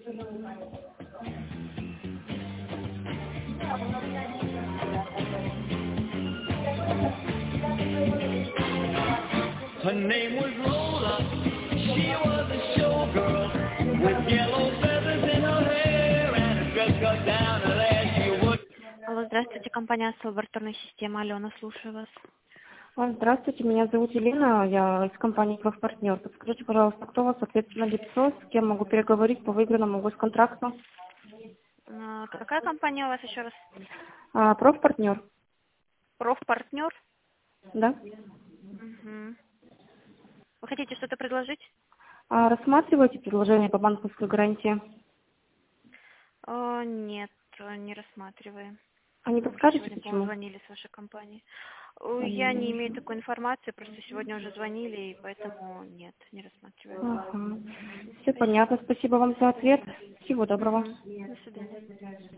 Her name was Lola. She was a showgirl with yellow feathers in her hair and a dress cut down her leg. She would... Алло, здравствуйте, компания «Ас» лабораторная система. Алена, слушаю вас. Здравствуйте, меня зовут Елена, я из компании «Профпартнер». Подскажите, пожалуйста, кто у вас ответственное лицо, с кем могу переговорить по выигранному госконтракту? Какая компания у вас еще раз? «Профпартнер». Профпартнер? Да. Угу. Вы хотите что-то предложить? Рассматриваете предложение по банковской гарантии? Нет, не рассматриваем. А не подскажете, Сегодня, почему? по-моему, звонили с вашей компании. Я не имею такой информации, просто сегодня уже звонили, и поэтому нет, не рассматриваем. Ага. Все понятно. Спасибо вам за ответ. Всего доброго. До свидания.